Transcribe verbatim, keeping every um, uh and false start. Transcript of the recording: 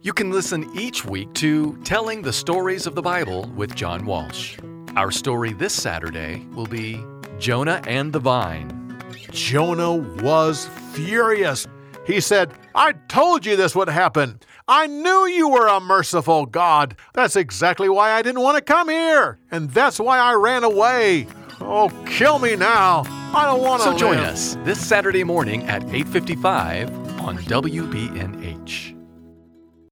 You can listen each week to Telling the Stories of the Bible with John Walsh. Our story this Saturday will be Jonah and the Vine. Jonah was furious. He said, "I told you this would happen. I knew you were a merciful God. That's exactly why I didn't want to come here. And that's why I ran away. Oh, kill me now. I don't want to So live." join us this Saturday morning at eight fifty-five on W B N H.